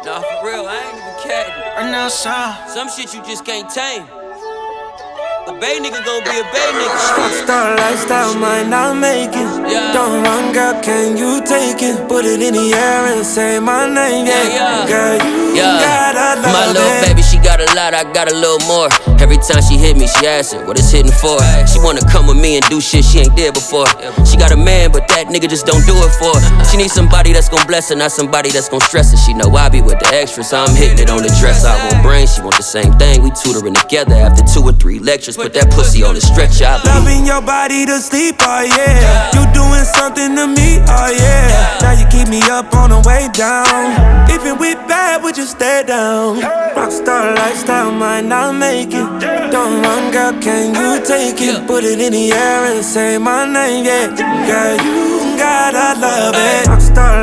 Nah, for real, I ain't even catting. Right now, son. Some shit you just can't tame. A bay nigga gon' be a bay nigga. Rockstar lifestyle might not make it. Yeah. Don't run, girl, can you take it? Put it in the air and say my name, yeah. Girl, you gotta love My little it. baby, she got a lot, I got a little more. Every time she hit me, she asking what it's hitting for. She wanna come with me and do shit she ain't did before. She got a man, but that nigga just don't do it for her. She needs somebody that's gon' bless her, not somebody that's gon' stress her. She know I be with the extras, so I'm hitting it on the dress. I want brains, she want the same thing. We tutoring together after 2 or 3 lectures. Put that pussy on the stretch, I be Loving your body to sleep, oh yeah. You doing something to me, oh yeah. Now you keep me up on the way down. Even with bad, would you stay down? Rockstar lifestyle might not make it. Don't run, girl, can you take it? Put it in the air and say my name, yeah. Girl, you gotta love it. Rockstar